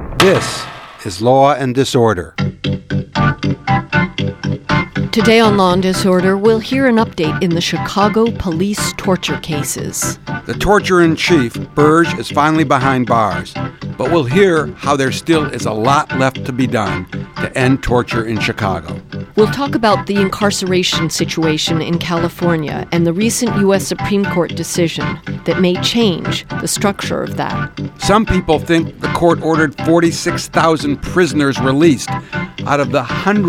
This is Law and Disorder. Today on Law and Disorder, we'll hear an update in the Chicago police torture cases. The torturer-in-chief, Burge, is finally behind bars, but we'll hear how there still is a lot left to be done to end torture in Chicago. We'll talk about the incarceration situation in California and the recent U.S. Supreme Court decision that may change the structure of that. Some people think the court ordered 46,000 prisoners released out of the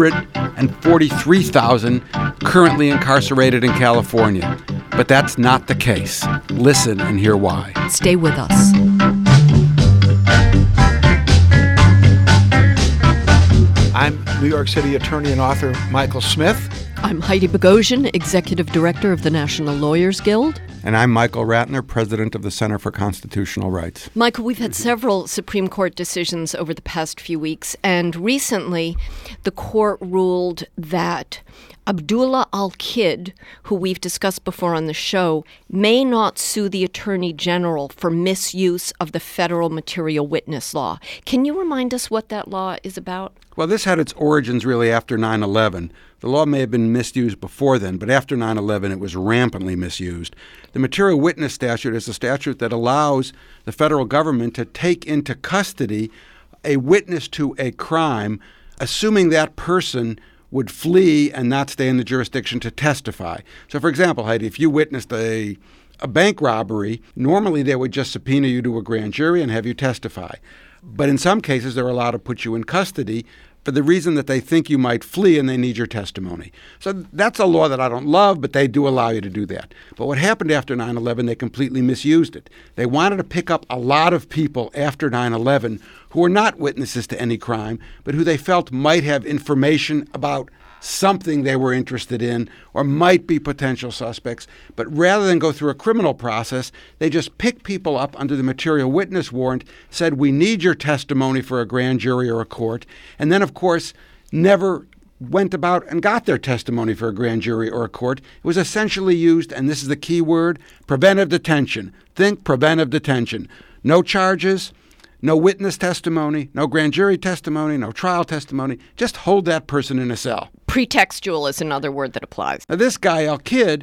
143,000 currently incarcerated in California. But that's not the case. Listen and hear why. Stay with us. I'm New York City attorney and author Michael Smith. I'm Heidi Bogosian, Executive Director of the National Lawyers Guild. And I'm Michael Ratner, President of the Center for Constitutional Rights. Michael, we've had several Supreme Court decisions over the past few weeks, and recently the court ruled that Abdullah Al-Kid, who we've discussed before on the show, may not sue the Attorney General for misuse of the federal material witness law. Can you remind us what that law is about? Well, this had its origins really after 9/11. The law may have been misused before then, but after 9/11 it was rampantly misused. The material witness statute is a statute that allows the federal government to take into custody a witness to a crime, assuming that person would flee and not stay in the jurisdiction to testify. So, for example, Heidi, if you witnessed a bank robbery, normally they would just subpoena you to a grand jury and have you testify. But in some cases, they're allowed to put you in custody for the reason that they think you might flee and they need your testimony. So that's a law that I don't love, but they do allow you to do that. But what happened after 9/11, they completely misused it. They wanted to pick up a lot of people after 9/11 who were not witnesses to any crime, but who they felt might have information about something they were interested in or might be potential suspects. But rather than go through a criminal process, they just picked people up under the material witness warrant, said, we need your testimony for a grand jury or a court, and then, of course, never went about and got their testimony for a grand jury or a court. It was essentially used, and this is the key word, preventive detention. Think preventive detention. No charges, no witness testimony, no grand jury testimony, no trial testimony. Just hold that person in a cell. Pretextual is another word that applies. Now, this guy, Al-Kid,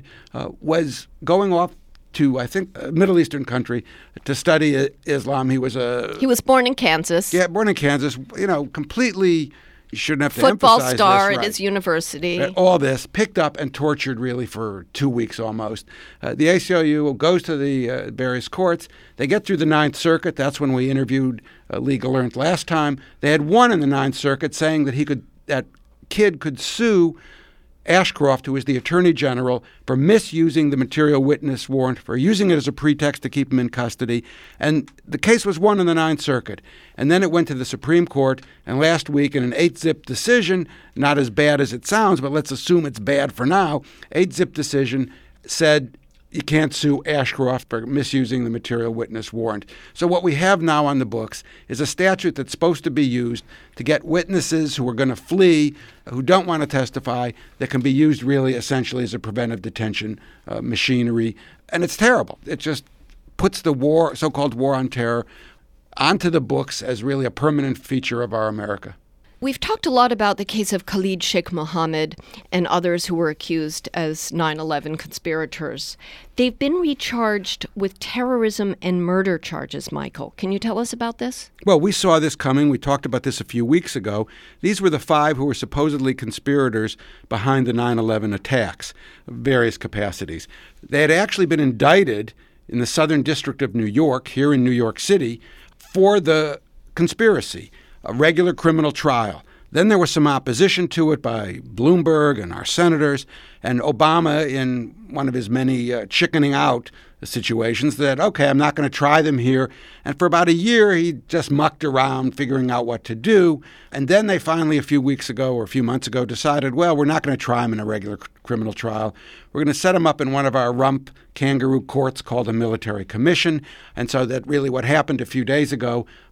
was going off to, I think, a Middle Eastern country to study Islam. He was born in Kansas. Yeah, born in Kansas, completely, you shouldn't have to football emphasize star this, at his university. All this, picked up and tortured really for 2 weeks almost. The ACLU goes to the various courts. They get through the Ninth Circuit. That's when we interviewed Legal Alert last time. They had one in the Ninth Circuit saying that Kid could sue Ashcroft, who is the Attorney General, for misusing the material witness warrant, for using it as a pretext to keep him in custody. And the case was won in the Ninth Circuit. And then it went to the Supreme Court, and last week in an 8-zip decision, not as bad as it sounds, but let's assume it's bad for now, 8-zip decision said you can't sue Ashcroft for misusing the material witness warrant. So what we have now on the books is a statute that's supposed to be used to get witnesses who are going to flee, who don't want to testify, that can be used really essentially as a preventive detention machinery. And it's terrible. It just puts the war, so-called war on terror, onto the books as really a permanent feature of our America. We've talked a lot about the case of Khalid Sheikh Mohammed and others who were accused as 9/11 conspirators. They've been recharged with terrorism and murder charges, Michael. Can you tell us about this? Well, we saw this coming. We talked about this a few weeks ago. These were the 5 who were supposedly conspirators behind the 9/11 attacks, various capacities. They had actually been indicted in the Southern District of New York, here in New York City, for the conspiracy. A regular criminal trial. Then there was some opposition to it by Bloomberg and our senators, and Obama, in one of his many chickening out situations, said, okay, I'm not going to try them here. And for about a year, he just mucked around figuring out what to do. And then they finally, a few weeks ago or a few months ago, decided, well, we're not going to try him in a regular criminal trial. We're going to set him up in one of our rump kangaroo courts called a military commission. And so that really what happened a few days ago,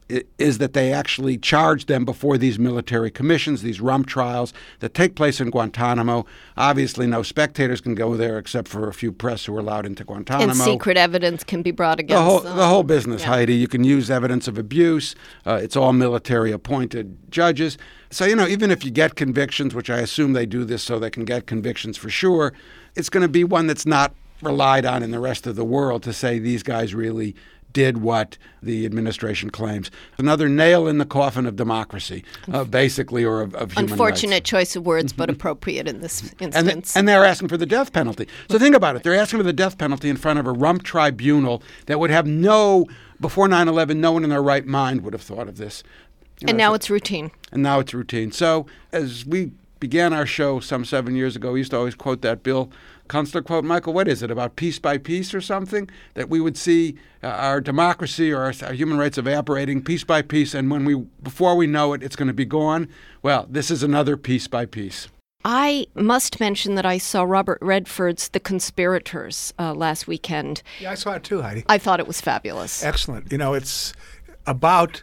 is that they actually charged them before these military commissions, these rump trials that take place in Guantanamo. Obviously, no spectators can go there except for a few press who are allowed into Guantanamo. And secret evidence can be brought against them. The whole business, Heidi. You can use evidence of abuse. It's all military-appointed judges. So, even if you get convictions, which I assume they do this so they can get convictions for sure, it's going to be one that's not relied on in the rest of the world to say these guys really did what the administration claims. Another nail in the coffin of democracy, basically, or of human rights. Unfortunate choice of words, but appropriate in this instance. And they're asking for the death penalty. So think about it. They're asking for the death penalty in front of a rump tribunal that would have before 9/11, no one in their right mind would have thought of this. And now it's routine. So as we began our show some 7 years ago, we used to always quote that Bill Kunstler quote. Michael, what is it, about piece by piece or something? That we would see our democracy or our human rights evaporating piece by piece, and before we know it, it's going to be gone. Well, this is another piece by piece. I must mention that I saw Robert Redford's The Conspirators last weekend. Yeah, I saw it too, Heidi. I thought it was fabulous. Excellent. It's about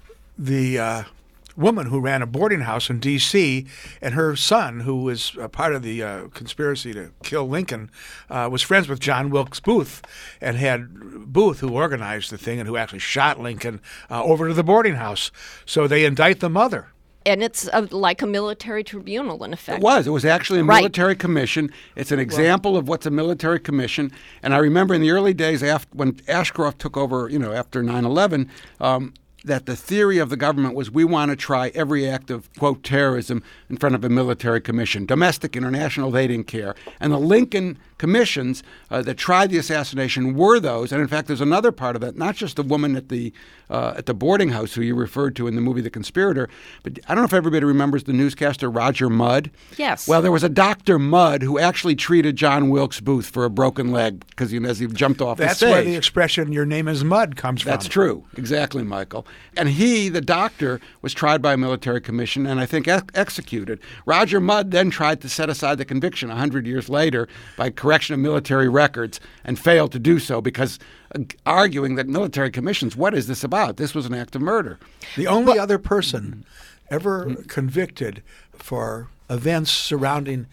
the woman who ran a boarding house in D.C., and her son, who was part of the conspiracy to kill Lincoln, was friends with John Wilkes Booth, and had Booth, who organized the thing and who actually shot Lincoln, over to the boarding house. So they indict the mother. And it's like a military tribunal, in effect. It was actually a military commission. It's an example of what's a military commission. And I remember in the early days when Ashcroft took over, after 9/11, that the theory of the government was we want to try every act of, quote, terrorism in front of a military commission. Domestic, international, they didn't care. And the Lincoln commissions that tried the assassination were those. And in fact, there's another part of that, not just the woman at the boarding house who you referred to in the movie The Conspirator, but I don't know if everybody remembers the newscaster Roger Mudd. Yes. Well, there was a Dr. Mudd who actually treated John Wilkes Booth for a broken leg because as he jumped off the stage. That's where the expression, your name is Mudd, comes from. That's true. Exactly, Michael. And he, the doctor, was tried by a military commission and I think executed. Roger Mudd then tried to set aside the conviction 100 years later by correction of military records and failed to do so because arguing that military commissions, what is this about? This was an act of murder. The only other person ever convicted for events surrounding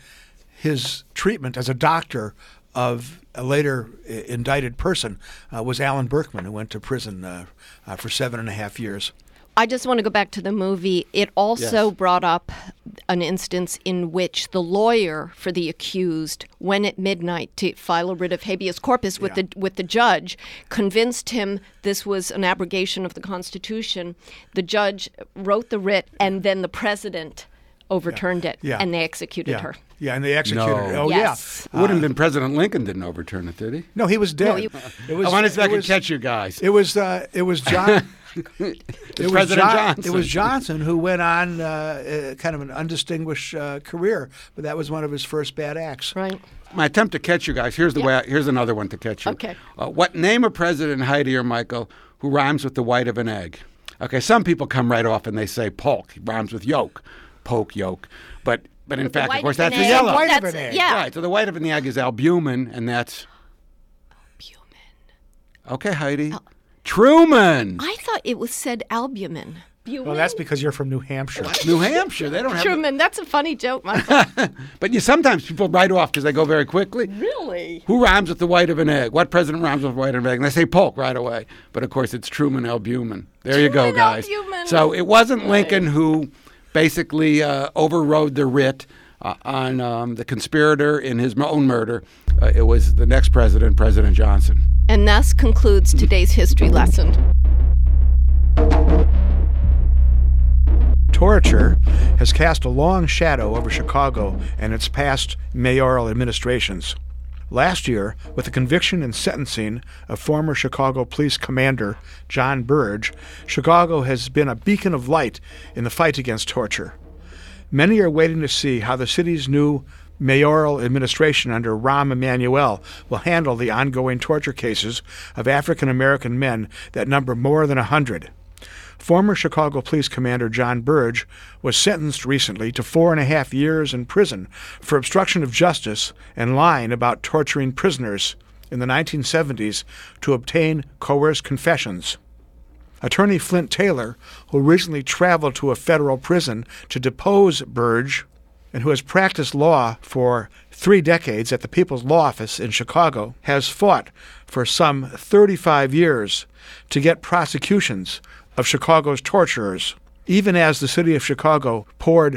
his treatment as a doctor of a later indicted person was Alan Berkman, who went to prison for 7.5 years. I just want to go back to the movie. It also brought up an instance in which the lawyer for the accused went at midnight to file a writ of habeas corpus with the judge, convinced him this was an abrogation of the Constitution. The judge wrote the writ, and then the president overturned it, and they executed her. Yeah, and they executed her. Oh, yes. It wouldn't have been President Lincoln didn't overturn it, did he? No, he was dead. I wanted to see if I could catch you guys. It was John. President Johnson. It was Johnson who went on kind of an undistinguished career, but that was one of his first bad acts. Right. My attempt to catch you guys. Here's here's another one to catch you. Okay. What name a president, Heidi or Michael, who rhymes with the white of an egg? Okay. Some people come right off and they say polk. It rhymes with yolk, poke, yolk. But in fact, of course, that's the yellow. White of an egg. Yeah. Right. So the white of an egg is albumin, and that's albumin. Okay, Heidi. Truman. I thought it was said albumin. Well, that's because you're from New Hampshire. New Hampshire. They don't have Truman. That's a funny joke, Michael. But sometimes people write off because they go very quickly. Really? Who rhymes with the white of an egg? What president rhymes with the white of an egg? And they say polk right away. But of course, it's Truman albumin. There you go, guys. Albumin. So it wasn't Lincoln who basically overrode the writ on the conspirator in his own murder. It was the next president, President Johnson. And thus concludes today's history lesson. Torture has cast a long shadow over Chicago and its past mayoral administrations. Last year, with the conviction and sentencing of former Chicago Police Commander John Burge, Chicago has been a beacon of light in the fight against torture. Many are waiting to see how the city's new mayoral administration under Rahm Emanuel will handle the ongoing torture cases of African American men that number more than 100. Former Chicago Police Commander John Burge was sentenced recently to 4.5 years in prison for obstruction of justice and lying about torturing prisoners in the 1970s to obtain coerced confessions. Attorney Flint Taylor, who originally traveled to a federal prison to depose Burge and who has practiced law for 3 decades at the People's Law Office in Chicago, has fought for some 35 years to get prosecutions of Chicago's torturers, even as the city of Chicago poured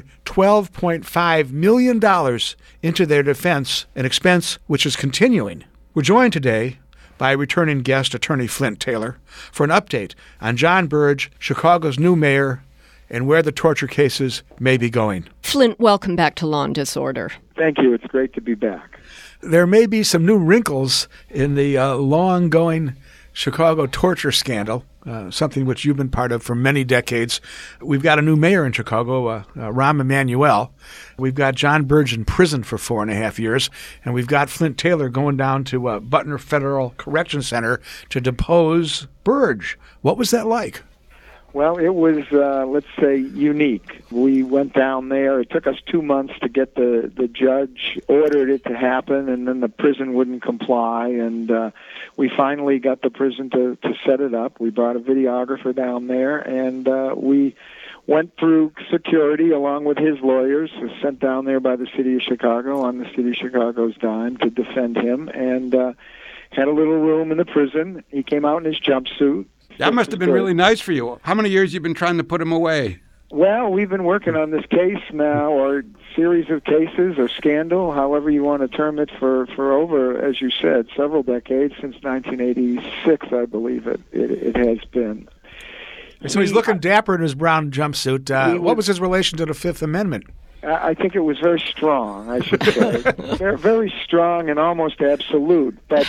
$12.5 million into their defense, an expense which is continuing. We're joined today by returning guest Attorney Flint Taylor for an update on John Burge, Chicago's new mayor, and where the torture cases may be going. Flint, welcome back to Law and Disorder. Thank you. It's great to be back. There may be some new wrinkles in the long-going Chicago torture scandal, something which you've been part of for many decades. We've got a new mayor in Chicago, Rahm Emanuel. We've got John Burge in prison for 4.5 years, and we've got Flint Taylor going down to Butner Federal Correction Center to depose Burge. What was that like? Well, it was, let's say, unique. We went down there. It took us 2 months to get the judge ordered it to happen, and then the prison wouldn't comply. And we finally got the prison to set it up. We brought a videographer down there, and we went through security along with his lawyers, sent down there by the city of Chicago on the city of Chicago's dime to defend him, and had a little room in the prison. He came out in his jumpsuit. That must have been really nice for you. How many years have you been trying to put him away? Well, we've been working on this case now, or series of cases, or scandal, however you want to term it, for over, as you said, several decades, since 1986, I believe it has been. So he's looking dapper in his brown jumpsuit. What was his relation to the Fifth Amendment? I think it was very strong, I should say. Very strong and almost absolute. But,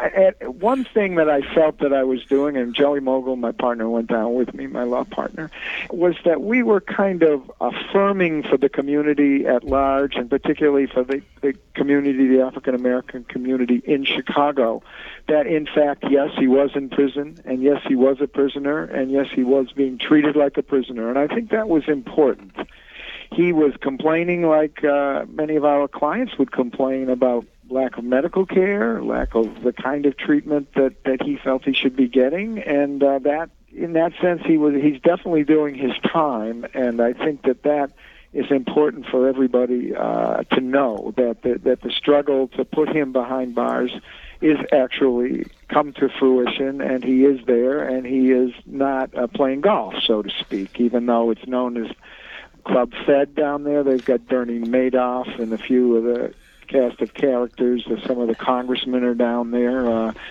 one thing that I felt that I was doing, and Jelly Mogul, my partner, went down with me, my law partner, was that we were kind of affirming for the community at large, and particularly for the community, the African-American community in Chicago, that, in fact, yes, he was in prison, and yes, he was a prisoner, and yes, he was being treated like a prisoner. And I think that was important. He was complaining like many of our clients would complain about lack of medical care, lack of the kind of treatment that he felt he should be getting, and that, in that sense, he's definitely doing his time, and I think that is important for everybody to know, that the struggle to put him behind bars is actually come to fruition, and he is there, and he is not playing golf, so to speak, even though it's known as Club Fed down there. They've got Bernie Madoff and a few of the cast of characters. Some of the congressmen are down there,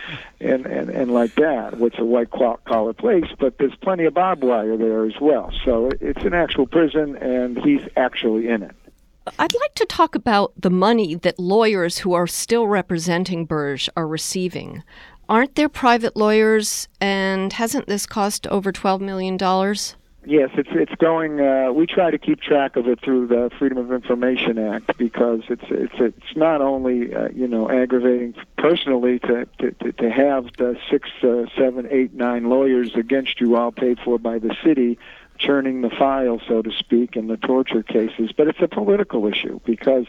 and like that. It's a white-collar place, but there's plenty of barbed wire there as well. So it's an actual prison, and he's actually in it. I'd like to talk about the money that lawyers who are still representing Burge are receiving. Aren't there private lawyers, and hasn't this cost over $12 million? Yes, it's going. We try to keep track of it through the Freedom of Information Act, because it's not only aggravating personally to have the 6, 7, 8, 9 lawyers against you, all paid for by the city, churning the file, so to speak, in the torture cases, but it's a political issue, because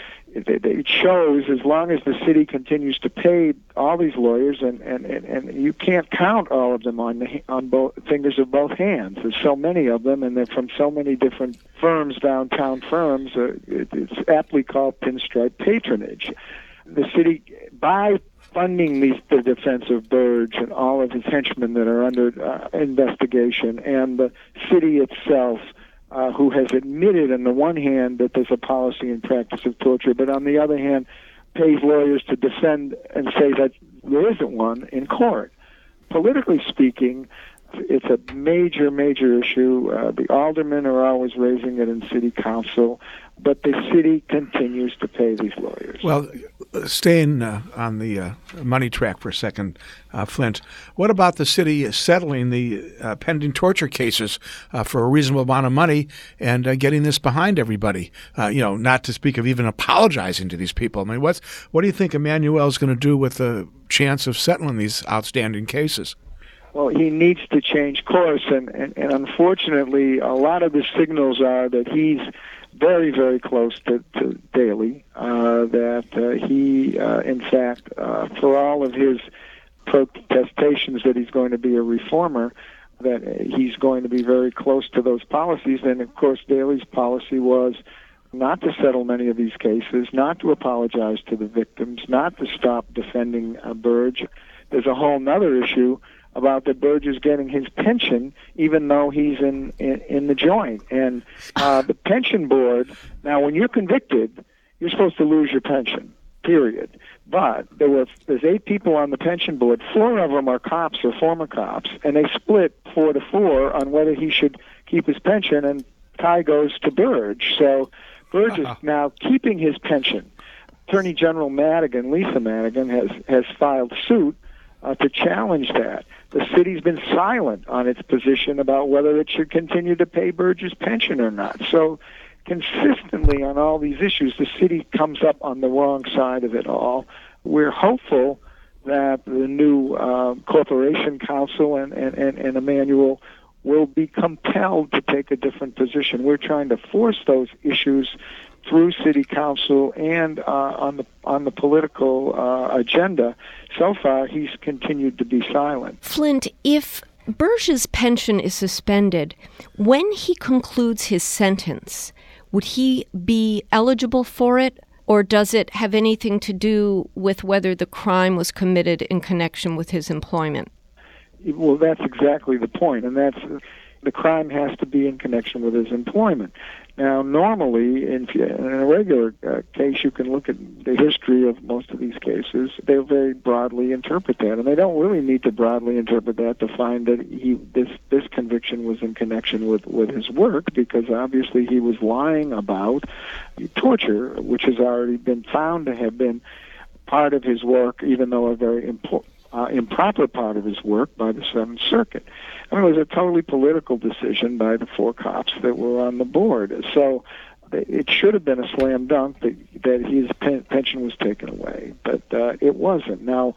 it shows, as long as the city continues to pay all these lawyers, and you can't count all of them on both fingers of both hands. There's so many of them, and they're from so many different firms, downtown firms. It's aptly called pinstripe patronage. The city, by funding the defense of Burge and all of his henchmen that are under investigation, and the city itself, who has admitted on the one hand that there's a policy and practice of torture, but on the other hand pays lawyers to defend and say that there isn't one in court. Politically speaking, it's a major, major issue. The aldermen are always raising it in city council, but the city continues to pay these lawyers. Well, staying on the money track for a second, Flint, what about the city settling the pending torture cases for a reasonable amount of money and getting this behind everybody? Not to speak of even apologizing to these people. I mean, what do you think Emanuel's going to do with the chance of settling these outstanding cases? Well, he needs to change course, and unfortunately, a lot of the signals are that he's very, very close to Daley, that he, in fact, for all of his protestations that he's going to be a reformer, that he's going to be very close to those policies. And, of course, Daley's policy was not to settle many of these cases, not to apologize to the victims, not to stop defending Burge. There's a whole other issue about that Burge is getting his pension even though he's in the joint. And the pension board, now when you're convicted, you're supposed to lose your pension, period. But there's 8 people on the pension board. 4 of them are cops or former cops, and they split 4-4 on whether he should keep his pension, and tie goes to Burge. So Burge is now keeping his pension. Attorney General Madigan, Lisa Madigan, has filed suit to challenge that. The city's been silent on its position about whether it should continue to pay Burge's pension or not. So consistently on all these issues, the city comes up on the wrong side of it all. We're hopeful that the new Corporation Council and Emanuel will be compelled to take a different position. We're trying to force those issues through City Council and on the political agenda. So far, he's continued to be silent. Flint, if Burge's pension is suspended, when he concludes his sentence, would he be eligible for it, or does it have anything to do with whether the crime was committed in connection with his employment? Well, that's exactly the point, and that's the crime has to be in connection with his employment. Now, normally, in a regular case, you can look at the history of most of these cases. They'll very broadly interpret that, and they don't really need to broadly interpret that to find that this conviction was in connection with his work, because obviously he was lying about torture, which has already been found to have been part of his work, even though a very improper part of his work by the Seventh Circuit. I mean, it was a totally political decision by the 4 cops that were on the board. So it should have been a slam dunk that his pension was taken away, but it wasn't. Now,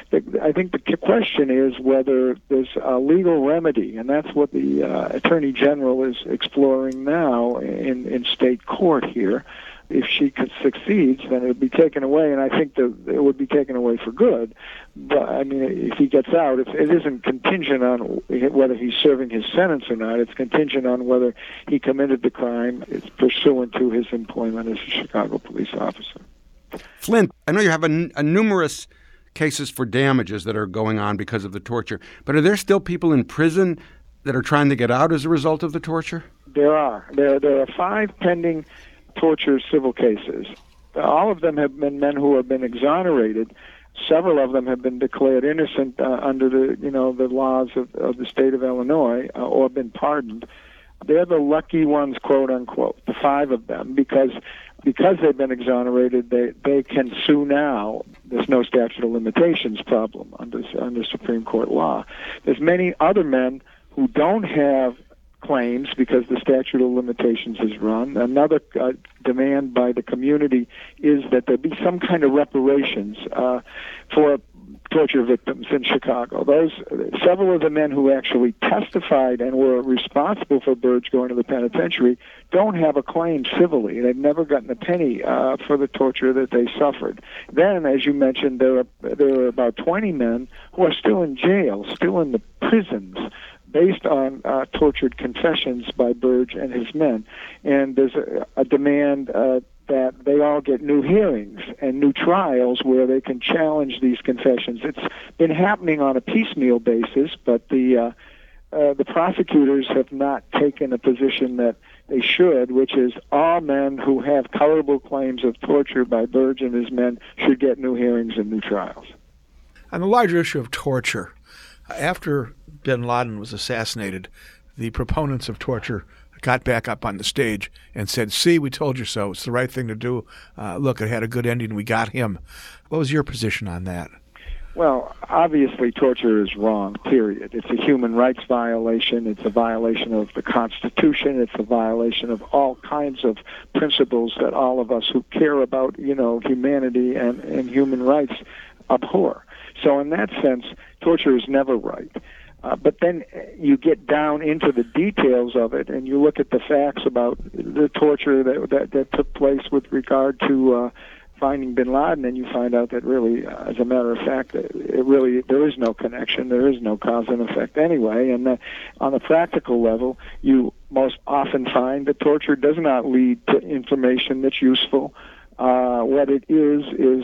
I think the question is whether there's a legal remedy, and that's what the Attorney General is exploring now in state court here. If she succeeds, then it would be taken away, and I think that it would be taken away for good. But, I mean, if he gets out, it isn't contingent on whether he's serving his sentence or not. It's contingent on whether he committed the crime. It's pursuant to his employment as a Chicago police officer. Flint, I know you have a numerous cases for damages that are going on because of the torture, but are there still people in prison that are trying to get out as a result of the torture? There are. There are 5 pending torture civil cases. All of them have been men who have been exonerated. Several of them have been declared innocent under the laws of the state of Illinois or been pardoned. They're the lucky ones, quote unquote, the 5 of them, because they've been exonerated, they can sue now. There's no statute of limitations problem under Supreme Court law. There's many other men who don't have claims because the statute of limitations is run. Another demand by the community is that there be some kind of reparations for torture victims in Chicago. Several of the men who actually testified and were responsible for Burge going to the penitentiary don't have a claim civilly. They've never gotten a penny for the torture that they suffered. Then, as you mentioned, there are about 20 men who are still in jail, still in the prisons, based on tortured confessions by Burge and his men. And there's a demand that they all get new hearings and new trials where they can challenge these confessions. It's been happening on a piecemeal basis, but the prosecutors have not taken a position that they should, which is all men who have colorable claims of torture by Burge and his men should get new hearings and new trials. On the larger issue of torture, after bin Laden was assassinated, the proponents of torture got back up on the stage and said, "See, we told you so. It's the right thing to do. Look, it had a good ending. We got him." What was your position on that? Well, obviously torture is wrong, period. It's a human rights violation. It's a violation of the Constitution. It's a violation of all kinds of principles that all of us who care about, humanity and human rights abhor. So in that sense, torture is never right. But then you get down into the details of it, and you look at the facts about the torture that took place with regard to finding bin Laden, and you find out that really, as a matter of fact, there is no connection, there is no cause and effect anyway, and on a practical level, you most often find that torture does not lead to information that's useful. What it is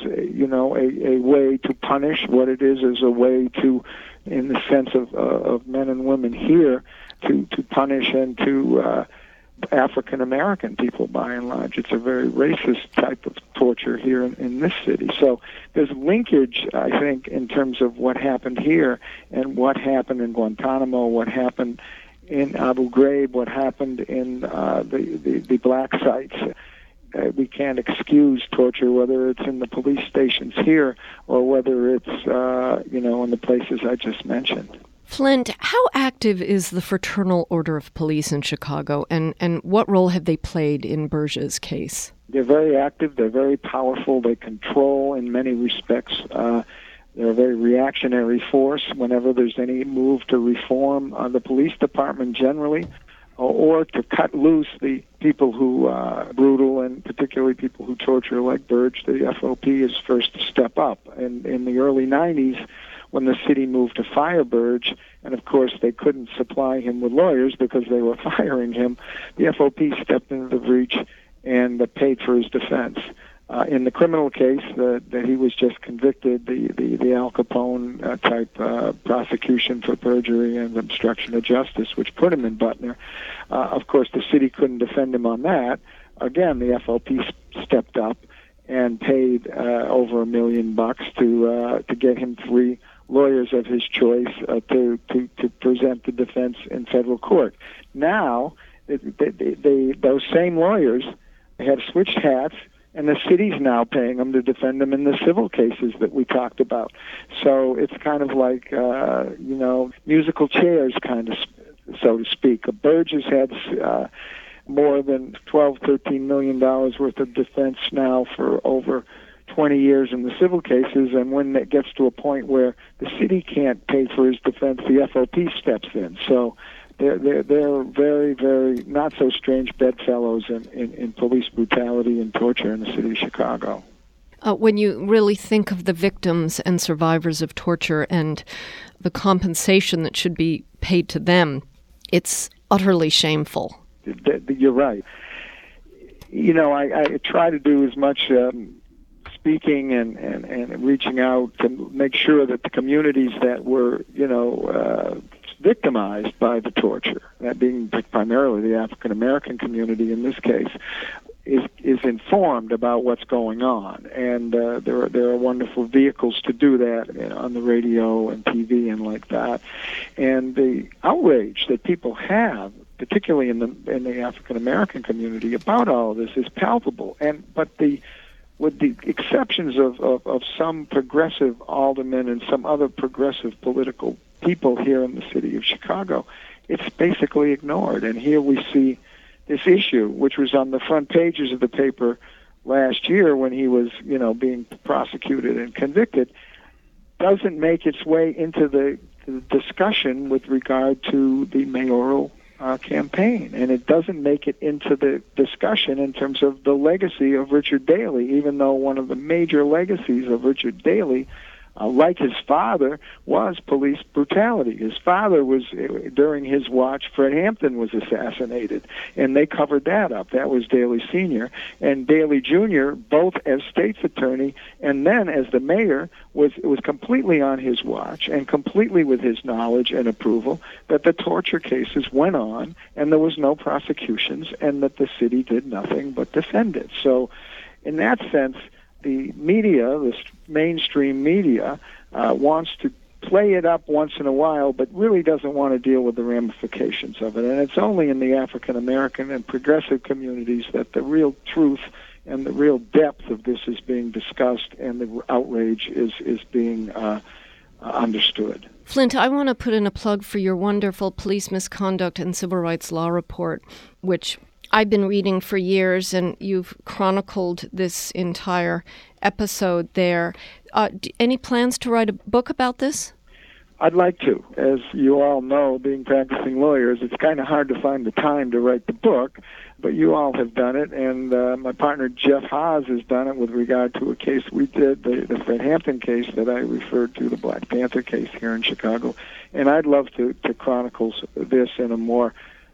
a way to punish. What it is a way to, in the sense of men and women here, to punish and to African American people, by and large. It's a very racist type of torture here in this city. So there's linkage, I think, in terms of what happened here and what happened in Guantanamo, what happened in Abu Ghraib, what happened in the black sites. We can't excuse torture, whether it's in the police stations here or whether it's in the places I just mentioned. Flint, how active is the Fraternal Order of Police in Chicago, and what role have they played in Burge's case? They're very active. They're very powerful. They control, in many respects. They're a very reactionary force whenever there's any move to reform the police department generally, or to cut loose the people who are brutal, and particularly people who torture like Burge. The FOP is first to step up. And in the early 90s, when the city moved to fire Burge, and of course they couldn't supply him with lawyers because they were firing him, the FOP stepped into the breach and paid for his defense. In the criminal case that he was just convicted, the Al Capone type prosecution for perjury and obstruction of justice, which put him in Butner, of course the city couldn't defend him on that. Again, the FOP stepped up and paid over $1 million to get him 3 lawyers of his choice to present the defense in federal court. Now, those same lawyers have switched hats, and the city's now paying them to defend them in the civil cases that we talked about. So it's kind of like, musical chairs, kind of, so to speak. Burge has had more than $12-13 million worth of defense now for over 20 years in the civil cases, and when it gets to a point where the city can't pay for his defense, the FOP steps in. So they're very, very not so strange bedfellows in police brutality and torture in the city of Chicago. When you really think of the victims and survivors of torture and the compensation that should be paid to them, it's utterly shameful. You're right. I try to do as much speaking and reaching out to make sure that the communities that were, victimized by the torture, that being primarily the African American community in this case, is informed about what's going on. And there are wonderful vehicles to do that on the radio and TV and like that. And the outrage that people have, particularly in the African American community, about all of this is palpable. But with the exceptions of some progressive aldermen and some other progressive political people here in the city of Chicago, it's basically ignored. And here we see this issue, which was on the front pages of the paper last year when he was, being prosecuted and convicted, doesn't make its way into the discussion with regard to the mayoral campaign, and it doesn't make it into the discussion in terms of the legacy of Richard Daley, even though one of the major legacies of Richard Daley, like his father, was police brutality. His father was, during his watch, Fred Hampton was assassinated, and they covered that up. That was Daley Sr. And Daley Jr., both as state's attorney and then as the mayor, it was completely on his watch and completely with his knowledge and approval that the torture cases went on and there was no prosecutions and that the city did nothing but defend it. So in that sense, the media, the mainstream media, wants to play it up once in a while, but really doesn't want to deal with the ramifications of it. And it's only in the African American and progressive communities that the real truth and the real depth of this is being discussed and the outrage is being understood. Flint, I want to put in a plug for your wonderful police misconduct and civil rights law report, which I've been reading for years, and you've chronicled this entire episode there. Any plans to write a book about this? I'd like to. As you all know, being practicing lawyers, it's kind of hard to find the time to write the book, but you all have done it, and my partner Jeff Haas has done it with regard to a case we did, the Fred Hampton case that I referred to, the Black Panther case here in Chicago. And I'd love to chronicle this in a more,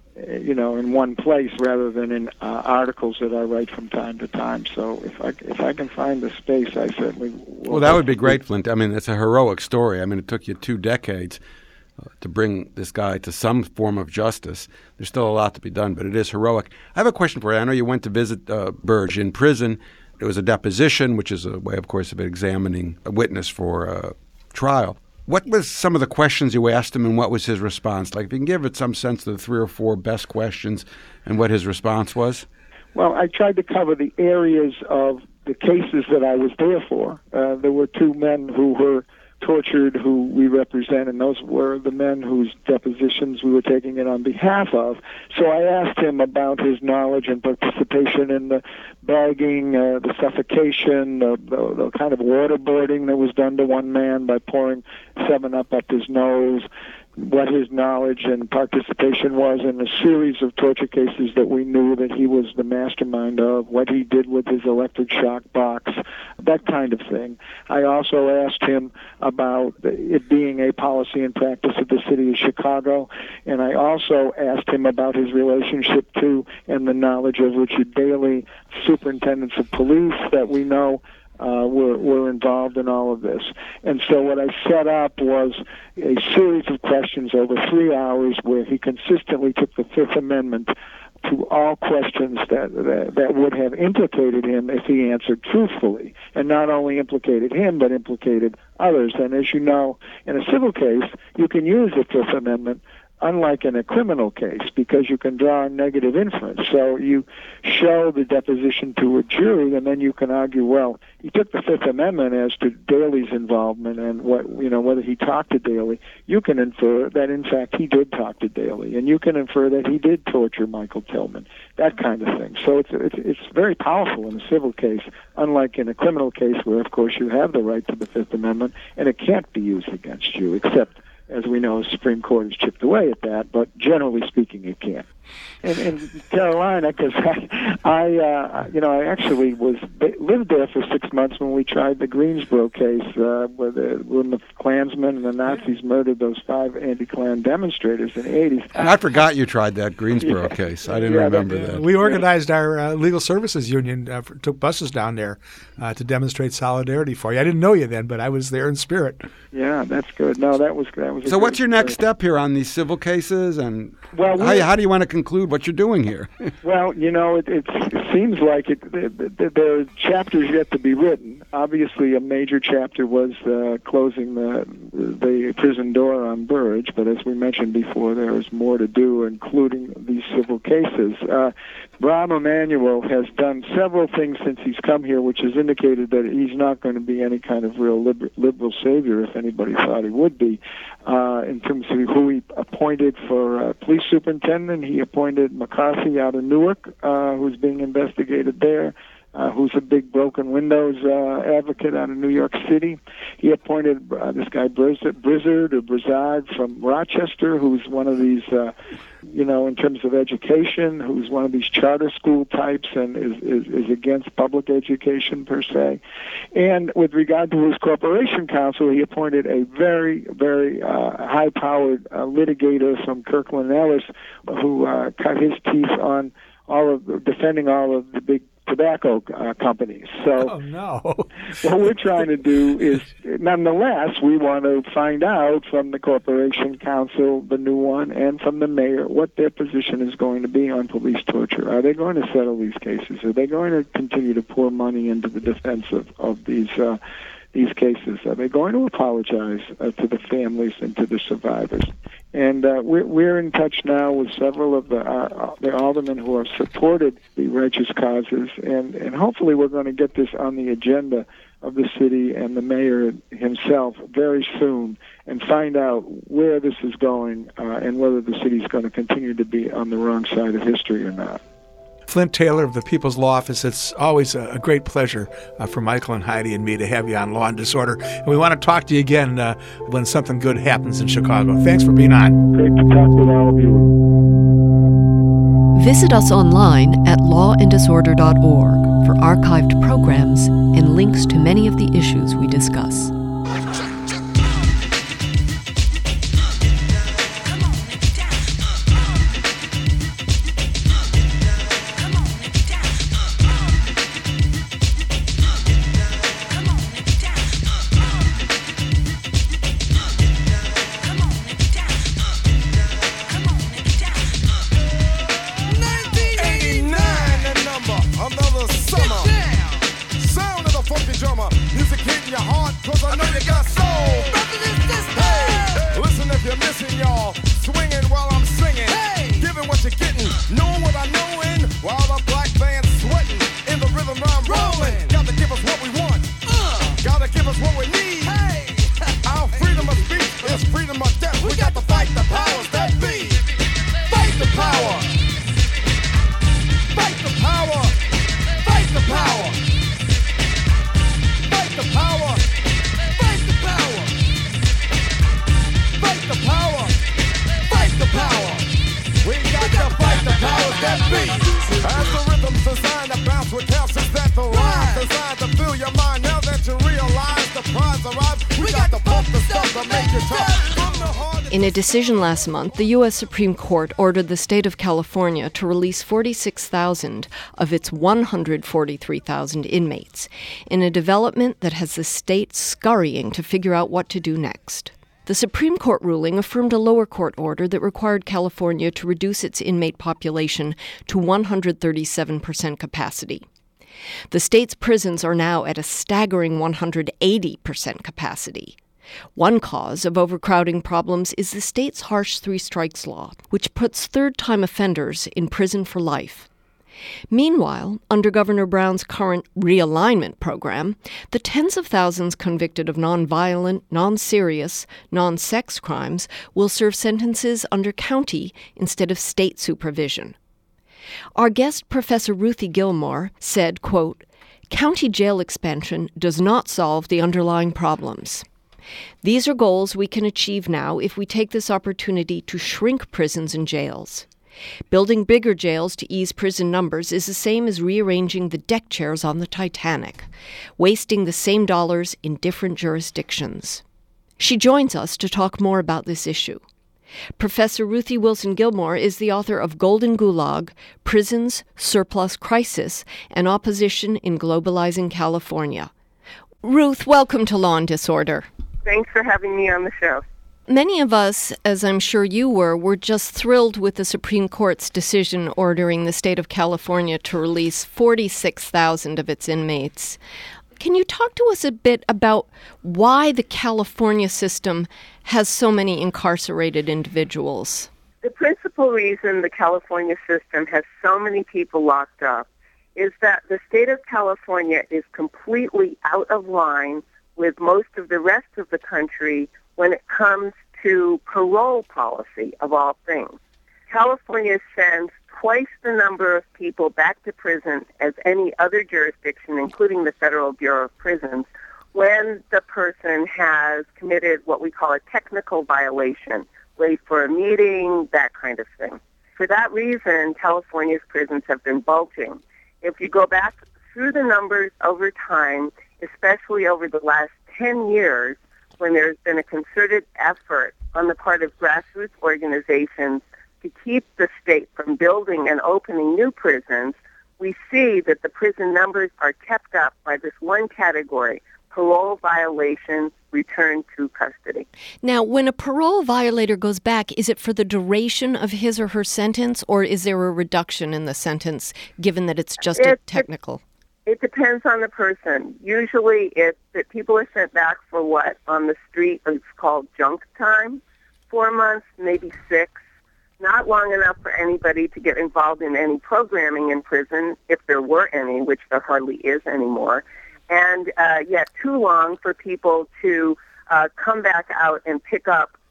in one place rather than in articles that I write from time to time. So if I can find the space, I certainly will. Well, that would be great, Flint. I mean, it's a heroic story. I mean, it took you 2 decades to bring this guy to some form of justice. There's still a lot to be done, but it is heroic. I have a question for you. I know you went to visit Burge in prison. It was a deposition, which is a way, of course, of examining a witness for a trial. What was some of the questions you asked him, and what was his response? Like, if you can give it some sense of the 3 or 4 best questions and what his response was. Well, I tried to cover the areas of the cases that I was there for. There were 2 men who were tortured who we represent, and those were the men whose depositions we were taking it on behalf of. So I asked him about his knowledge and participation in the bagging, the suffocation, the kind of waterboarding that was done to one man by pouring 7-Up up his nose, what his knowledge and participation was in a series of torture cases that we knew that he was the mastermind of, what he did with his electric shock box, that kind of thing. I also asked him about it being a policy and practice of the city of Chicago, and I also asked him about his relationship to and the knowledge of Richard Daley, superintendents of police that we know were involved in all of this. And so what I set up was a series of questions over 3 hours where he consistently took the Fifth Amendment to all questions that would have implicated him if he answered truthfully, and not only implicated him, but implicated others. And as you know, in a civil case, you can use the Fifth Amendment, unlike in a criminal case, because you can draw a negative inference. So you show the deposition to a jury, and then you can argue, well, he took the Fifth Amendment as to Daley's involvement and whether he talked to Daley. You can infer that, in fact, he did talk to Daley, and you can infer that he did torture Michael Tillman, that kind of thing. So it's very powerful in a civil case, unlike in a criminal case where, of course, you have the right to the Fifth Amendment, and it can't be used against you, except, as we know, the Supreme Court has chipped away at that, but generally speaking, it can. In Carolina, because I actually lived there for 6 months when we tried the Greensboro case, when the Klansmen and the Nazis murdered those 5 anti-Klan demonstrators in the 80s. I forgot you tried that Greensboro case. I didn't remember that. We organized our legal services union, took buses down there to demonstrate solidarity for you. I didn't know you then, but I was there in spirit. Yeah, that's good. No, that was So what's your next step here on these civil cases, and how do you want to conclude what you're doing here? Well, it seems like there are chapters yet to be written. Obviously, a major chapter was closing the prison door on Burge, but as we mentioned before, there is more to do, including these civil cases. Rahm Emanuel has done several things since he's come here, which has indicated that he's not going to be any kind of real liberal savior, if anybody thought he would be. In terms of who he appointed for police superintendent, he appointed McCarthy out of Newark, who's being investigated there, who's a big broken windows advocate out of New York City. He appointed this guy Brizard from Rochester, who's one of these, in terms of education, who's one of these charter school types and is against public education per se. And with regard to his corporation counsel, he appointed a very, very high-powered litigator from Kirkland Ellis, who cut his teeth on defending all of the big tobacco companies. So what we're trying to do is, nonetheless, we want to find out from the Corporation Council, the new one, and from the mayor, what their position is going to be on police torture. Are they going to settle these cases? Are they going to continue to pour money into the defense of these cases? Are they going to apologize to the families and to the survivors? And we're in touch now with several of the aldermen who have supported the righteous causes, and hopefully we're going to get this on the agenda of the city and the mayor himself very soon and find out where this is going and whether the city is going to continue to be on the wrong side of history or not. Flint Taylor of the People's Law Office. It's always a great pleasure for Michael and Heidi and me to have you on Law and Disorder. And we want to talk to you again when something good happens in Chicago. Thanks for being on. Great to talk with all of you. Visit us online at lawanddisorder.org for archived programs and links to many of the issues we discuss. In a decision last month, the U.S. Supreme Court ordered the state of California to release 46,000 of its 143,000 inmates, in a development that has the state scurrying to figure out what to do next. The Supreme Court ruling affirmed a lower court order that required California to reduce its inmate population to 137% capacity. The state's prisons are now at a staggering 180% capacity. One cause of overcrowding problems is the state's harsh 3 strikes law, which puts third-time offenders in prison for life. Meanwhile, under Governor Brown's current realignment program, the tens of thousands convicted of nonviolent, non-serious, non-sex crimes will serve sentences under county instead of state supervision. Our guest, Professor Ruthie Gilmore, said, quote, "County jail expansion does not solve the underlying problems. These are goals we can achieve now if we take this opportunity to shrink prisons and jails. Building bigger jails to ease prison numbers is the same as rearranging the deck chairs on the Titanic, wasting the same dollars in different jurisdictions." She joins us to talk more about this issue. Professor Ruthie Wilson Gilmore is the author of Golden Gulag, Prisons, Surplus Crisis, and Opposition in Globalizing California. Ruth, welcome to Law and Disorder. Thanks for having me on the show. Many of us, as I'm sure you were just thrilled with the Supreme Court's decision ordering the state of California to release 46,000 of its inmates. Can you talk to us a bit about why the California system has so many incarcerated individuals? The principal reason the California system has so many people locked up is that the state of California is completely out of line with most of the rest of the country when it comes to parole policy, of all things. California sends twice the number of people back to prison as any other jurisdiction, including the Federal Bureau of Prisons, when the person has committed what we call a technical violation, late for a meeting, that kind of thing. For that reason, California's prisons have been bulging. If you go back through the numbers over time, especially over the last 10 years, when there's been a concerted effort on the part of grassroots organizations to keep the state from building and opening new prisons, we see that the prison numbers are kept up by this one category, parole violations, return to custody. Now, when a parole violator goes back, is it for the duration of his or her sentence, or is there a reduction in the sentence, given that it's just a technical? It depends on the person. Usually it's that people are sent back for what on the street is called junk time, 4 months, maybe 6, not long enough for anybody to get involved in any programming in prison, if there were any, which there hardly is anymore, and yet too long for people to come back out and pick up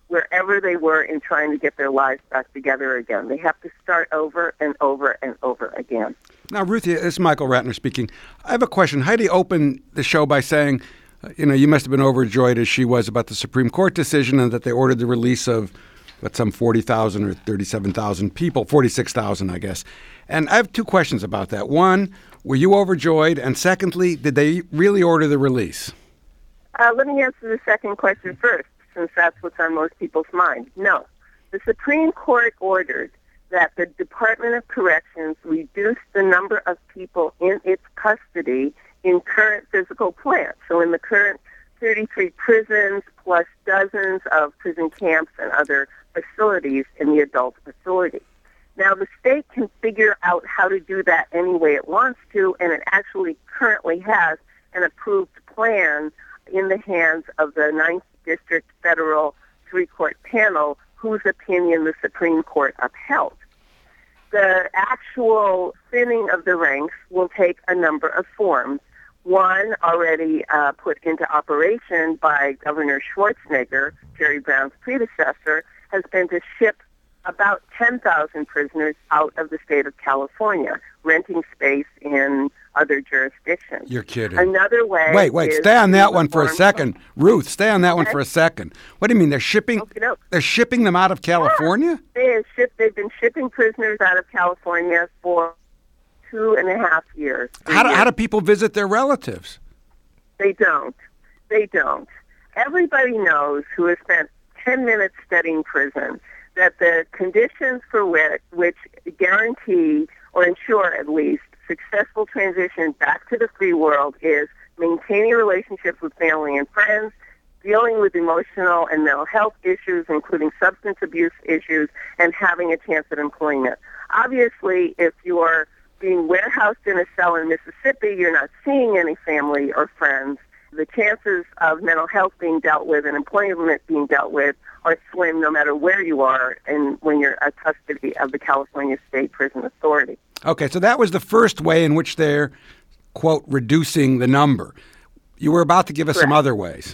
wherever they were in trying to get their lives back together again. They have to start over and over and over again. Now, Ruthie, this is Michael Ratner speaking. I have a question. Heidi opened the show by saying, you must have been overjoyed as she was about the Supreme Court decision and that they ordered the release of, some 40,000 or 37,000 people, 46,000, I guess. And I have two questions about that. One, were you overjoyed? And secondly, did they really order the release? Let me answer the second question first, since that's what's on most people's mind. No. The Supreme Court ordered that the Department of Corrections reduce the number of people in its custody in current physical plants. So in the current 33 prisons plus dozens of prison camps and other facilities in the adult facility. Now, the state can figure out how to do that any way it wants to, and it actually currently has an approved plan in the hands of the 9th District Federal Three-Court Panel, whose opinion the Supreme Court upheld. The actual thinning of the ranks will take a number of forms. One already put into operation by Governor Schwarzenegger, Jerry Brown's predecessor, has been to ship about 10,000 prisoners out of the state of California, renting space in other jurisdictions. You're kidding. Another way. Wait, stay on that one for a second. Ruth, stay on that one for a second. What do you mean they're shipping? They're shipping them out of California? Yeah. They've been shipping prisoners out of California for 2.5 years. How do people visit their relatives? They don't. Everybody knows who has spent 10 minutes studying prison that the conditions for which guarantee or ensure at least successful transition back to the free world is maintaining relationships with family and friends, dealing with emotional and mental health issues, including substance abuse issues, and having a chance at employment. Obviously, if you are being warehoused in a cell in Mississippi, you're not seeing any family or friends. The chances of mental health being dealt with and employment being dealt with are slim no matter where you are and when you're at custody of the California State Prison Authority. Okay, so that was the first way in which they're, quote, reducing the number. You were about to give us some other ways.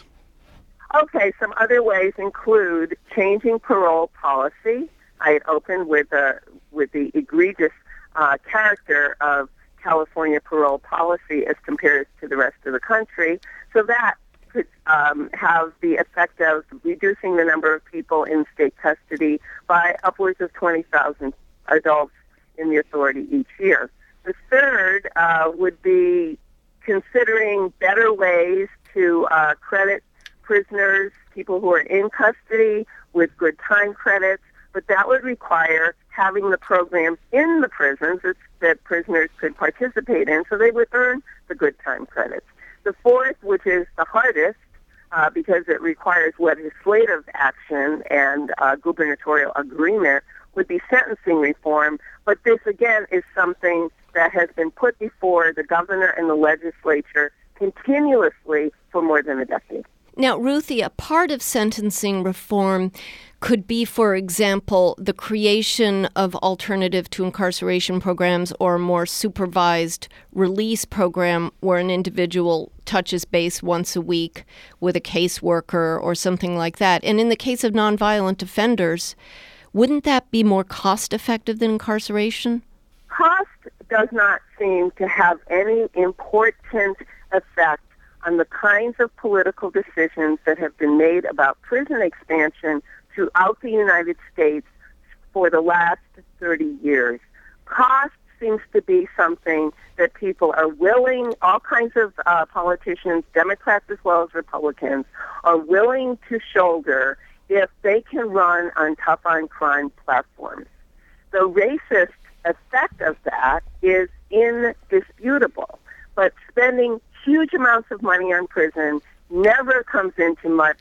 Okay, some other ways include changing parole policy. I had opened with the egregious character of California parole policy as compared to the rest of the country. So that could have the effect of reducing the number of people in state custody by upwards of 20,000 adults in the authority each year. The third would be considering better ways to credit prisoners, people who are in custody, with good time credits, but that would require having the programs in the prisons that prisoners could participate in, so they would earn the good time credits. The fourth, which is the hardest, because it requires legislative action and gubernatorial agreement, would be sentencing reform. But this, again, is something that has been put before the governor and the legislature continuously for more than a decade. Now, Ruthie, a part of sentencing reform could be, for example, the creation of alternative to incarceration programs or a more supervised release program where an individual touches base once a week with a caseworker or something like that. And in the case of nonviolent offenders, wouldn't that be more cost-effective than incarceration? Cost does not seem to have any important effect on the kinds of political decisions that have been made about prison expansion throughout the United States for the last 30 years. Cost seems to be something that people are willing, all kinds of politicians, Democrats as well as Republicans, are willing to shoulder if they can run on tough-on-crime platforms. The racist effect of that is indisputable, but spending huge amounts of money on prison never comes into much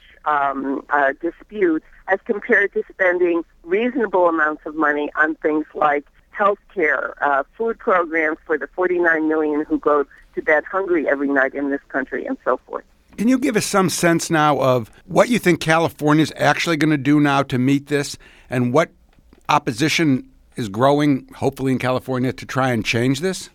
dispute as compared to spending reasonable amounts of money on things like health care, food programs for the 49 million who go to bed hungry every night in this country, and so forth. Can you give us some sense now of what you think California is actually going to do now to meet this, and what opposition is growing, hopefully in California, to try and change this?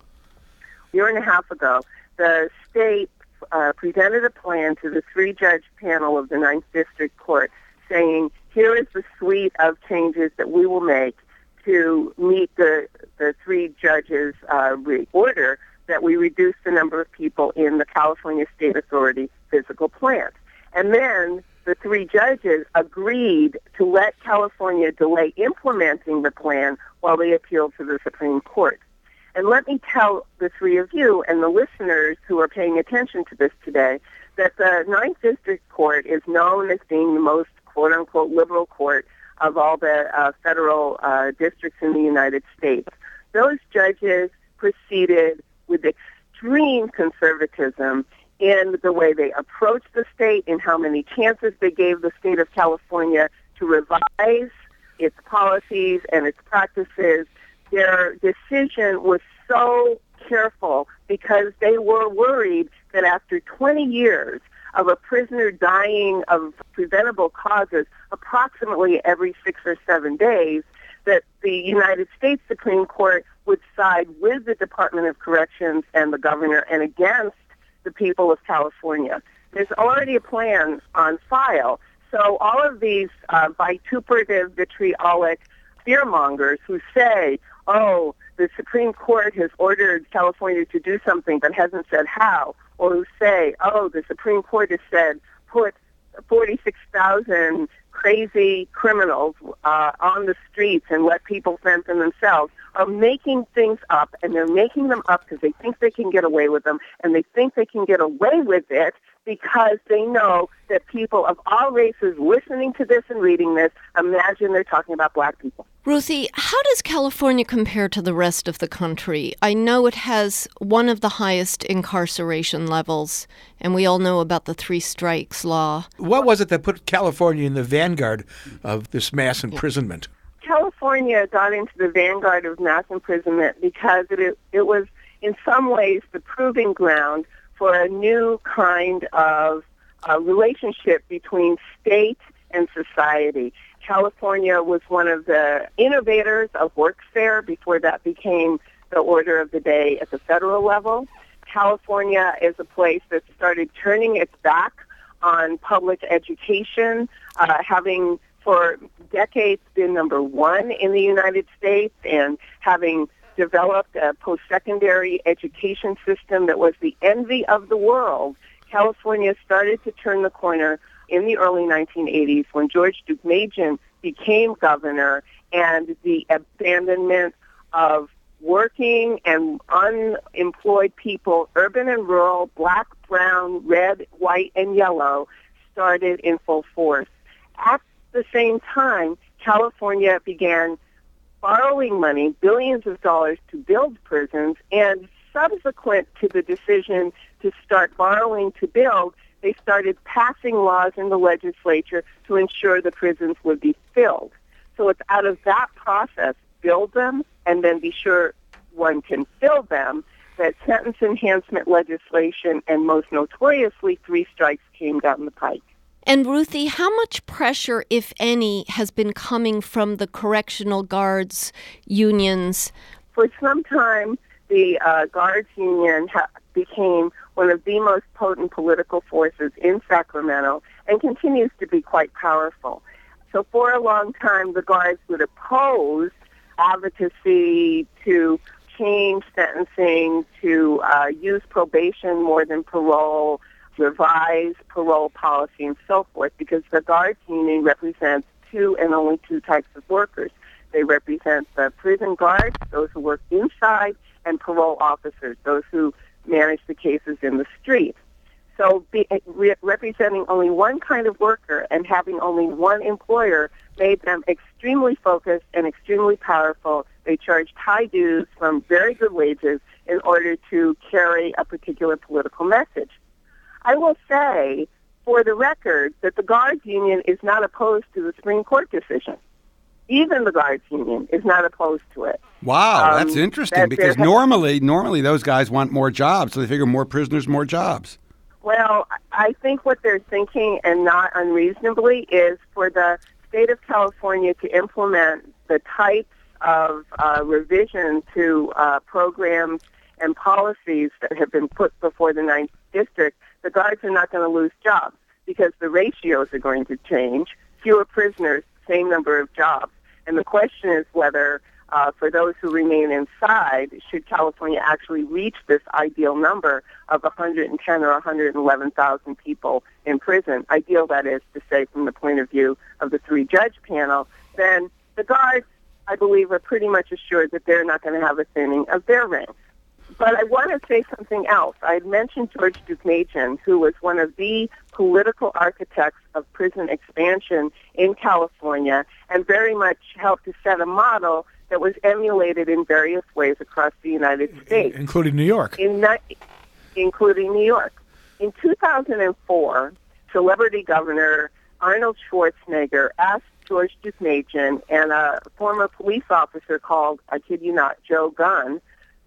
A year and a half ago, the state presented a plan to the three-judge panel of the 9th District Court saying, here is the suite of changes that we will make to meet the three judges' order that we reduce the number of people in the California State Authority physical plant. And then the three judges agreed to let California delay implementing the plan while they appealed to the Supreme Court. And let me tell the three of you and the listeners who are paying attention to this today that the Ninth District Court is known as being the most quote-unquote liberal court of all the federal districts in the United States. Those judges proceeded with extreme conservatism in the way they approached the state, in how many chances they gave the state of California to revise its policies and its practices. Their decision was so careful because they were worried that after 20 years of a prisoner dying of preventable causes approximately every 6 or 7 days, that the United States Supreme Court would side with the Department of Corrections and the governor and against the people of California. There's already a plan on file. So all of these vituperative, vitriolic fearmongers who say, oh, the Supreme Court has ordered California to do something but hasn't said how, or who say, oh, the Supreme Court has said put 46,000 crazy criminals on the streets and let people fend for themselves, are making things up, and they're making them up because they think they can get away with them, and they think they can get away with it because they know that people of all races listening to this and reading this imagine they're talking about black people. Ruthie, how does California compare to the rest of the country? I know it has one of the highest incarceration levels, and we all know about the 3 strikes law. What was it that put California in the vanguard of this mass imprisonment? California got into the vanguard of mass imprisonment because it was in some ways the proving ground for a new kind of relationship between state and society. California was one of the innovators of workfare before that became the order of the day at the federal level. California is a place that started turning its back on public education, having for decades been number one in the United States and having developed a post-secondary education system that was the envy of the world. California started to turn the corner in the early 1980s when George Deukmejian became governor, and the abandonment of working and unemployed people, urban and rural, black, brown, red, white, and yellow, started in full force. At the same time, California began borrowing money, billions of dollars, to build prisons, and subsequent to the decision to start borrowing to build, they started passing laws in the legislature to ensure the prisons would be filled. So it's out of that process, build them, and then be sure one can fill them, that sentence enhancement legislation and most notoriously 3 strikes came down the pike. And Ruthie, how much pressure, if any, has been coming from the correctional guards unions? For some time, the guards union became one of the most potent political forces in Sacramento and continues to be quite powerful. So for a long time, the guards would oppose advocacy to change sentencing, to use probation more than parole, revise parole policy, and so forth, because the guards union represents 2 and only 2 types of workers. They represent the prison guards, those who work inside, and parole officers, those who manage the cases in the street. So representing only one kind of worker and having only one employer made them extremely focused and extremely powerful. They charged high dues from very good wages in order to carry a particular political message. I will say, for the record, that the guards union is not opposed to the Supreme Court decision. Even the guards union is not opposed to it. Wow, that's interesting, because normally those guys want more jobs, so they figure more prisoners, more jobs. Well, I think what they're thinking, and not unreasonably, is for the state of California to implement the types of revision to programs and policies that have been put before the 9th District. The guards are not going to lose jobs because the ratios are going to change. fewer prisoners, same number of jobs. And the question is whether, for those who remain inside, should California actually reach this ideal number of 110 or 111,000 people in prison, ideal that is to say from the point of view of the three-judge panel, then the guards, I believe, are pretty much assured that they're not going to have a thinning of their ranks. But I want to say something else. I had mentioned George Deukmejian, who was one of the political architects of prison expansion in California and very much helped to set a model that was emulated in various ways across the United States. Including New York. Including New York. In 2004, celebrity governor Arnold Schwarzenegger asked George Deukmejian and a former police officer called, I kid you not, Joe Gunn,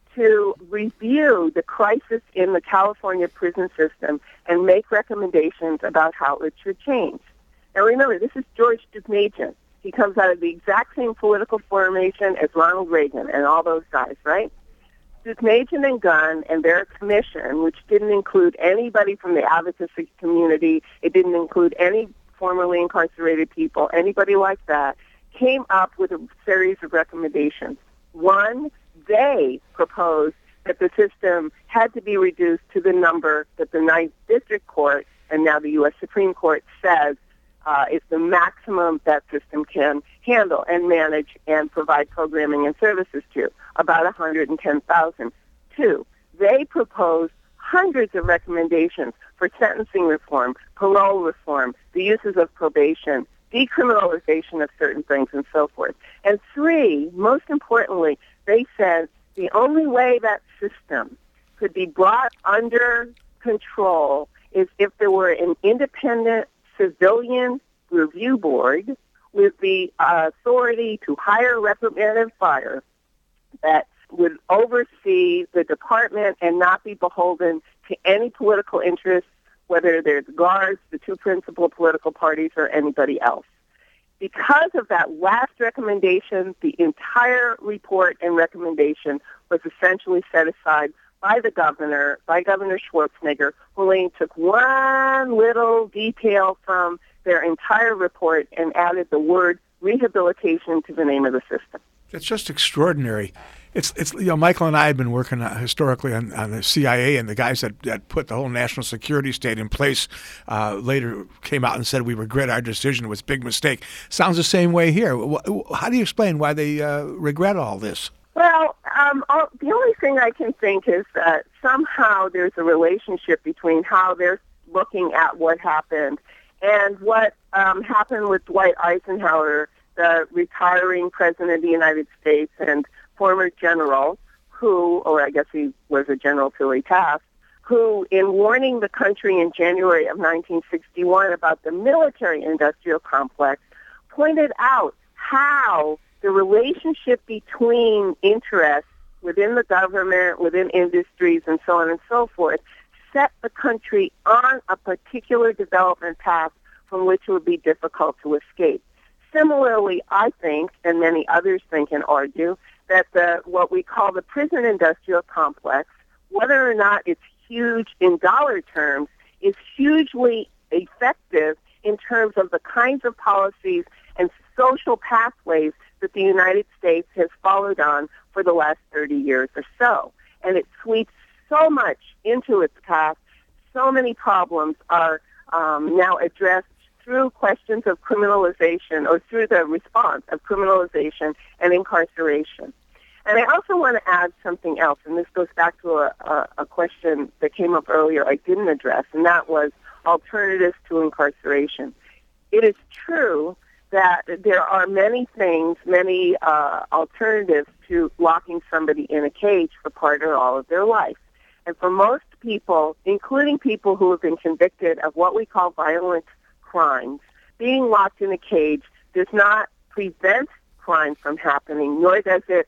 to review the crisis in the California prison system and make recommendations about how it should change. Now remember, this is George Deukmejian. He comes out of the exact same political formation as Ronald Reagan and all those guys, right? Deukmejian and Gunn and their commission, which didn't include anybody from the advocacy community, it didn't include any formerly incarcerated people, anybody like that, came up with a series of recommendations. One, they proposed that the system had to be reduced to the number that the Ninth District Court and now the U.S. Supreme Court says is the maximum that system can handle and manage and provide programming and services to, about 110,000. Two, they proposed hundreds of recommendations for sentencing reform, parole reform, the uses of probation, decriminalization of certain things, and so forth. And three, most importantly, they said the only way that system could be brought under control is if there were an independent civilian review board with the authority to hire representative fire that would oversee the department and not be beholden to any political interests, whether they're the guards, the two principal political parties, or anybody else. Because of that last recommendation, the entire report and recommendation was essentially set aside by Governor Schwarzenegger, who only took one little detail from their entire report and added the word rehabilitation to the name of the system. It's just extraordinary. It's Michael and I have been working historically on the CIA, and the guys that put the whole national security state in place later came out and said we regret our decision. It was a big mistake. Sounds the same way here. How do you explain why they regret all this? Well, the only thing I can think is that somehow there's a relationship between how they're looking at what happened and what happened with Dwight Eisenhower, the retiring president of the United States and former general who, or I guess he was a general till he passed, who in warning the country in January of 1961 about the military-industrial complex pointed out how the relationship between interests within the government, within industries, and so on and so forth, set the country on a particular development path from which it would be difficult to escape. Similarly, I think, and many others think and argue, that what we call the prison industrial complex, whether or not it's huge in dollar terms, is hugely effective in terms of the kinds of policies and social pathways that the United States has followed on for the last 30 years or so. And it sweeps so much into its path. So many problems are now addressed through questions of criminalization or through the response of criminalization and incarceration. And I also want to add something else, and this goes back to a question that came up earlier I didn't address, and that was alternatives to incarceration. It is true that there are many things, many alternatives to locking somebody in a cage for part or all of their life. And for most people, including people who have been convicted of what we call violent crimes, being locked in a cage does not prevent crime from happening, nor does it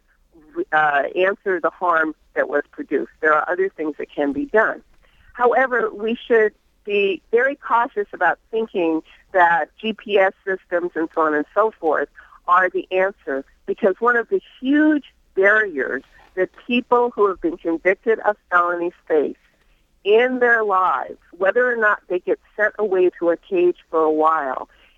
answer the harm that was produced. There are other things that can be done. However, we should be very cautious about thinking that GPS systems and so on and so forth are the answer, because one of the huge barriers that people who have been convicted of felonies face in their lives, whether or not they get sent away to a cage for a while,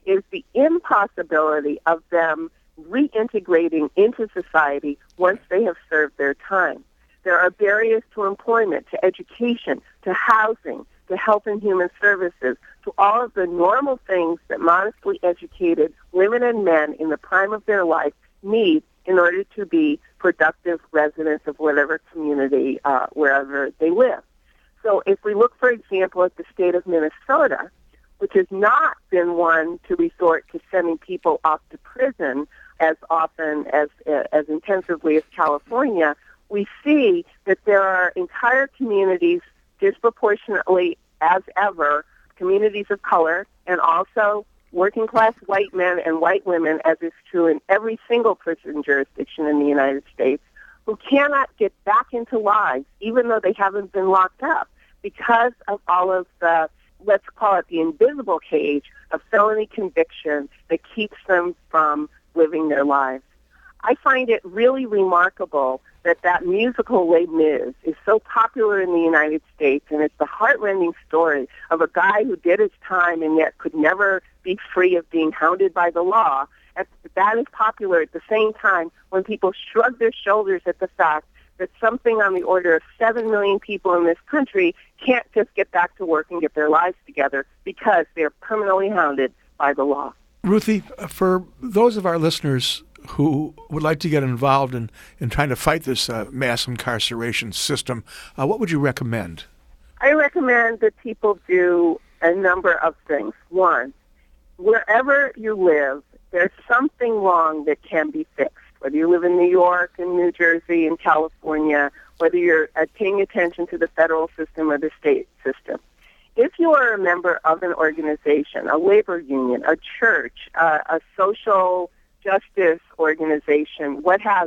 is the impossibility of them reintegrating into society once they have served their time. There are barriers to employment, to education, to housing, to health and human services, to all of the normal things that modestly educated women and men in the prime of their life need in order to be productive residents of whatever community, wherever they live. So if we look, for example, at the state of Minnesota, which has not been one to resort to sending people off to prison as often, as intensively as California, we see that there are entire communities, disproportionately as ever, communities of color, and also working-class white men and white women, as is true in every single prison jurisdiction in the United States, who cannot get back into lives, even though they haven't been locked up, because of all of the, let's call it the invisible cage of felony conviction that keeps them from living their lives. I find it really remarkable that musical Les Mis is so popular in the United States, and it's the heartrending story of a guy who did his time and yet could never be free of being hounded by the law. And that is popular at the same time when people shrug their shoulders at the fact that something on the order of 7 million people in this country can't just get back to work and get their lives together because they're permanently hounded by the law. Ruthie, for those of our listeners who would like to get involved in trying to fight this mass incarceration system, what would you recommend? I recommend that people do a number of things. One, wherever you live, there's something wrong that can be fixed. Whether you live in New York, in New Jersey, in California, whether you're paying attention to the federal system or the state system. If you are a member of an organization, a labor union, a church, a social justice organization,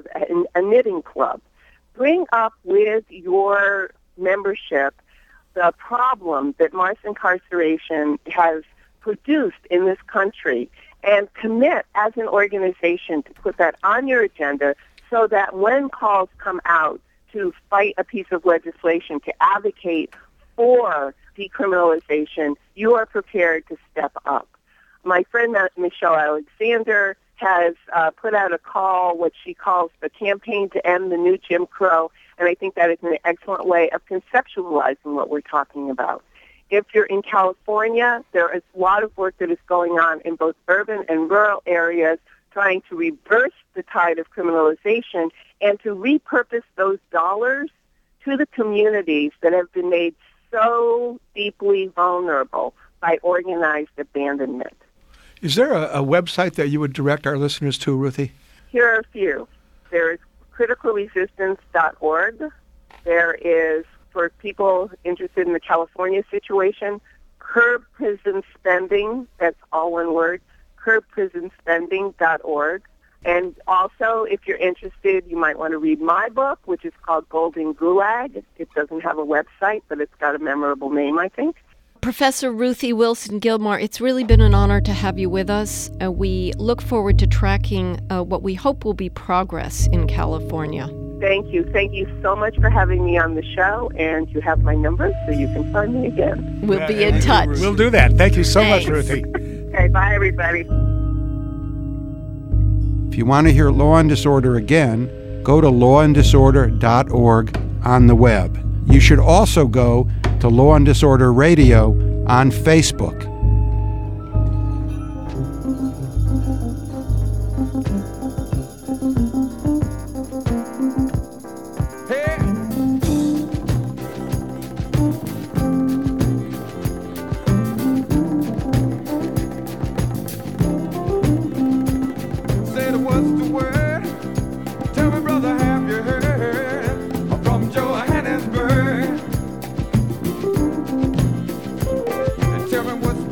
a knitting club, bring up with your membership the problem that mass incarceration has produced in this country, and commit as an organization to put that on your agenda so that when calls come out to fight a piece of legislation, to advocate for decriminalization, you are prepared to step up. My friend Michelle Alexander has put out a call, what she calls the Campaign to End the New Jim Crow, and I think that is an excellent way of conceptualizing what we're talking about. If you're in California, there is a lot of work that is going on in both urban and rural areas trying to reverse the tide of criminalization and to repurpose those dollars to the communities that have been made so deeply vulnerable by organized abandonment. Is there a website that you would direct our listeners to, Ruthie? Here are a few. There is criticalresistance.org. There is, for people interested in the California situation, Curb Prison Spending, that's all one word, curbprisonspending.org. And also, if you're interested, you might want to read my book, which is called Golden Gulag. It doesn't have a website, but it's got a memorable name, I think. Professor Ruthie Wilson-Gilmore, it's really been an honor to have you with us. We look forward to tracking what we hope will be progress in California. Thank you. Thank you so much for having me on the show, and you have my number, so you can find me again. We'll be in touch. We'll do that. Thank you so much, Ruthie. Okay, bye, everybody. If you want to hear Law and Disorder again, go to lawanddisorder.org on the web. You should also go to Law and Disorder Radio on Facebook. Tell me what's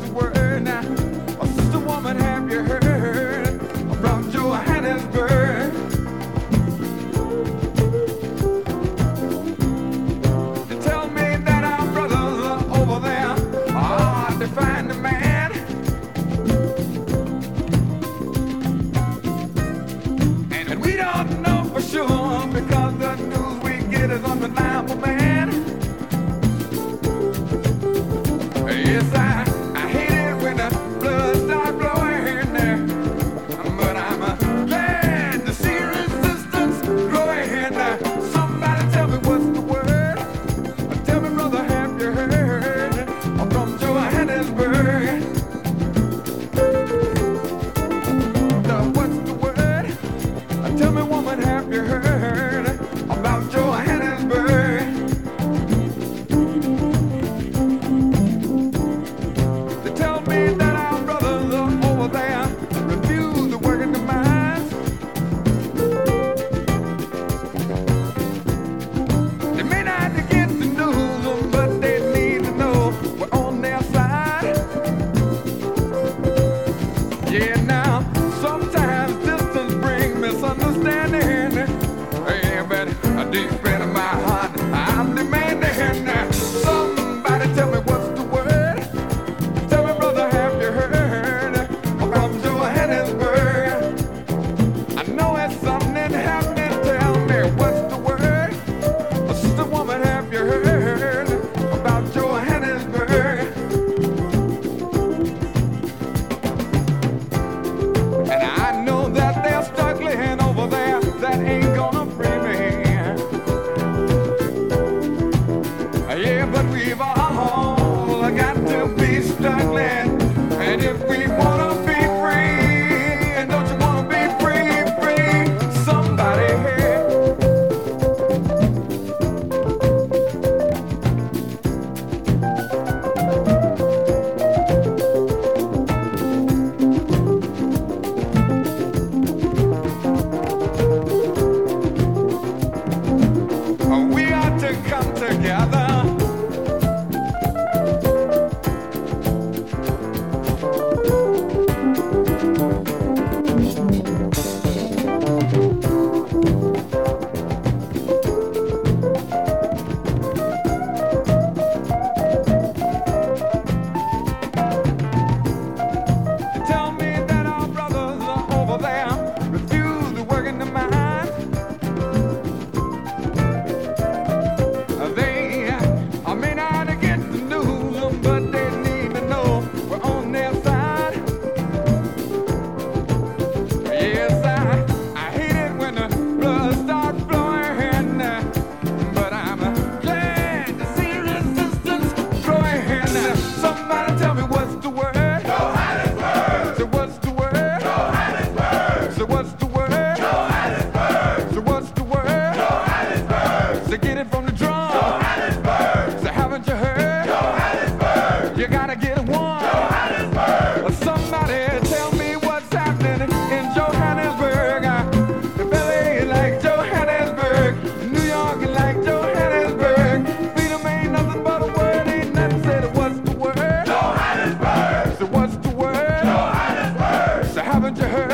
it from the drum. Johannesburg. So haven't you heard? Johannesburg. You gotta get one. Johannesburg. Somebody tell me what's happening in Johannesburg. If LA is like Johannesburg, New York is like Johannesburg. Freedom ain't nothing but a word, ain't nothing said. What's the word? Johannesburg. So what's the word? Johannesburg. So haven't you heard?